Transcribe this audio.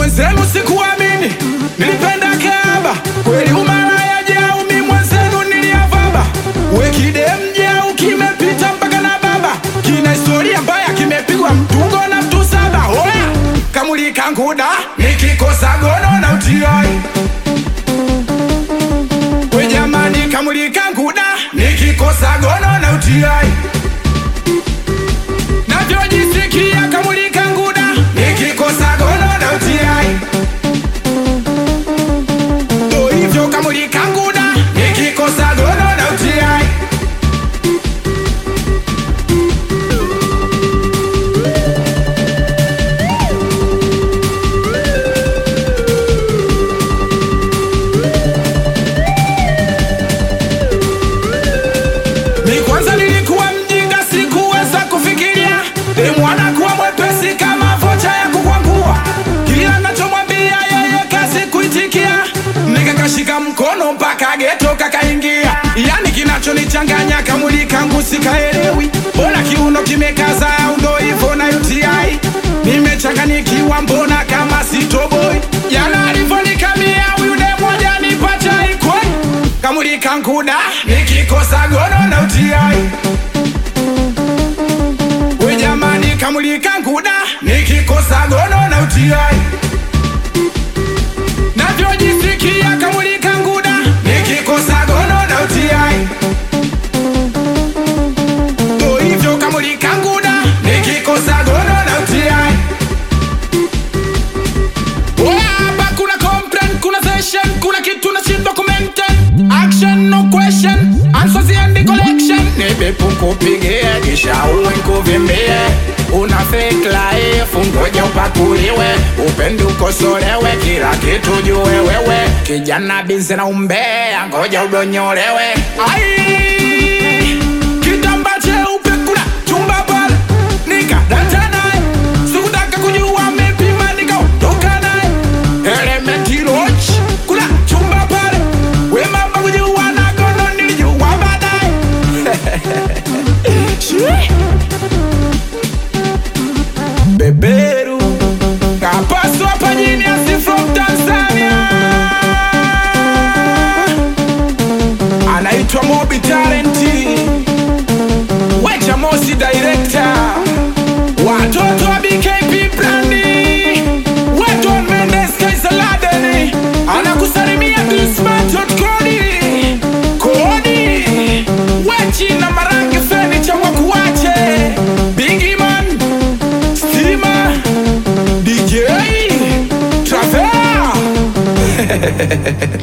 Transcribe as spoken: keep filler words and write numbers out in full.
mwenzenu sikuamini, nilipenda kaba kweli umalaya jau, mi mwenzenu niliavaba. Wekide mjau kimepita mpaka na baba, kina historia mbaya kimepigwa mtungo na mtu saba. Oya kamulika nguda nikikosa gono na utiai. We jamani kamulika nguda nikikosa gono na utiai. Navyojisikia kamulika nguda nikikosa gono na utiai. Do hivyo kamulika nguda nikikosa gono na utiai. Mi kwanza nilikuwa mjinga, sikuweza kufikiria mwana kuwa mwepesi kama vocha ya kukwangua. Kila nachomwambia yeye kazi kuitikia, nikakashika mkono mpaka geto kakaingia. Yani kinachonichanganya kamulika ngu sikaelewi, mbona kiuno kimekaza au ndo hivyo na U T I. Nimechanganikiwa mbona kama sitoboi, jana alivonikamia yule moja nipata ikoi. Kamulika nguda nikikosa gono na U T I. We jamani kamulika nguda nikikosa gono na U T I. Navyojisikia kamulika nguda nikikosa gono na U T I. Do hivyo kamulika nguda nikikosa gono na U T I. Oya hapa kuna complaint, kuna session, kuna kitu na shit documented. Action no question, answers in the collection. Nibepu kupigie kisha uwe nkuvimbie. Una fake life ngoja upakuliwe, upendi ukosolewe, kila kitu jue wewe. Kijana bize na umbea ngoja udonyolewe. Ai kitamba cheupe kuna chumba pale, nikadata naye, sikutaka kujua amepima nikaondoka naye. Elementi Lodge kuna chumba pale, we mama kujua na gono nilijua baadaye. Beberu kapaso hapa jini asi from Tanzania, anaitwa Mobi Talenti, Wecha Mosi director, watoto wa B K P Brandi, Weton Mendes Kaisaladeni, anakusalimia Christmas Kodi Kodi, Wechi na Marangi Feni cha wakuwache, Biggie Man, Stima, D J, Travel.